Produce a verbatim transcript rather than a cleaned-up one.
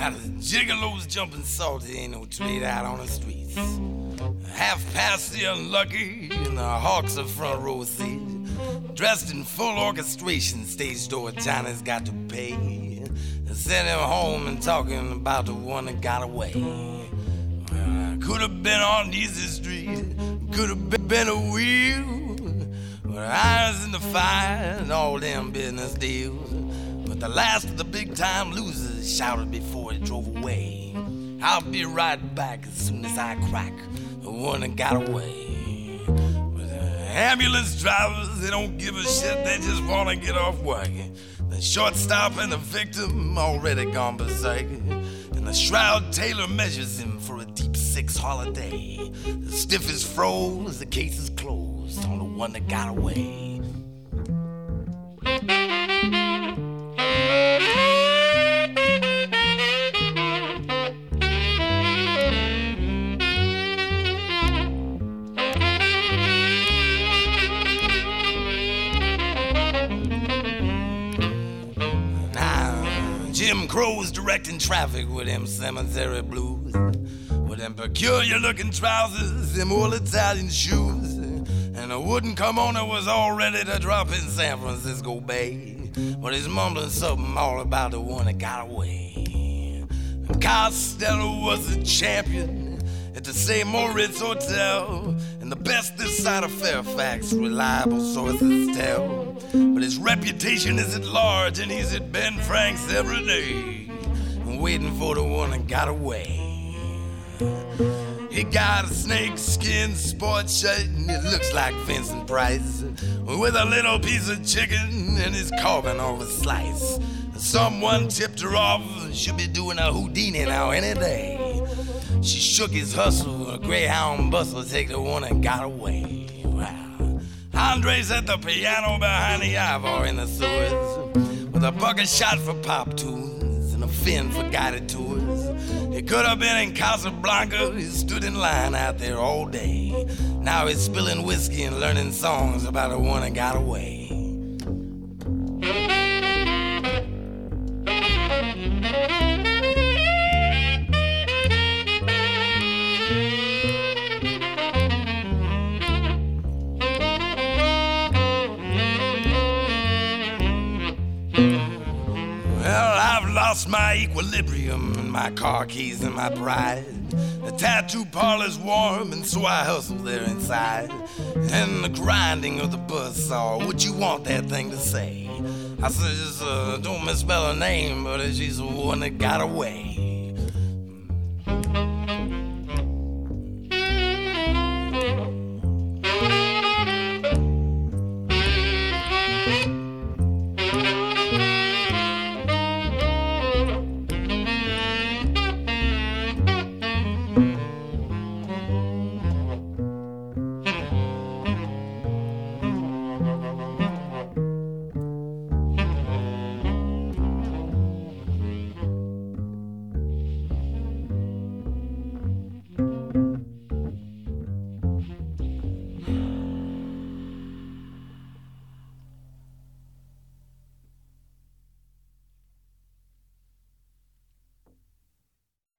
Now the gigolos jumping salty ain't no trade out on the streets. Half past the unlucky and the hawks are front row seat. Dressed in full orchestration, stage door Johnny's got to pay. And sent him home and talking about the one that got away. Well, I could have been on easy street, could have been a wheel, with irons in the fire and all them business deals. But the last of the big time losers shouted before he drove away, I'll be right back as soon as I crack the one that got away. But the ambulance drivers, they don't give a shit, they just want to get off work. The shortstop and the victim already gone berserk. And the shroud tailor measures him for a deep six holiday. The stiff is froze, the case is closed on the one that got away. Jim Crow's directing traffic with them cemetery blues, with them peculiar looking trousers, them old Italian shoes, and the wooden kimono was all ready to drop in San Francisco Bay. But he's mumbling something all about the one that got away. Costello was a champion at the Saint Moritz Hotel, and the best this side of Fairfax, reliable sources tell. But his reputation is at large, and he's at Ben Frank's every day, waiting for the one that got away. He got a snakeskin sports shirt, and it looks like Vincent Price, with a little piece of chicken and his carving off a slice. Someone tipped her off, she'll be doing a Houdini now any day. She shook his hustle, a greyhound bustle, take the one that got away. Wow. Andre's at the piano behind the Ivor in the sewers, with a bucket shot for pop tunes and a fin for guided tours. He could have been in Casablanca, he stood in line out there all day. Now he's spilling whiskey and learning songs about the one that got away. Lost my equilibrium and my car keys and my pride. The tattoo parlor's warm and so I hustle there inside. And the grinding of the buzzsaw, what you want that thing to say? I said, just uh, don't misspell her name, but she's the one that got away.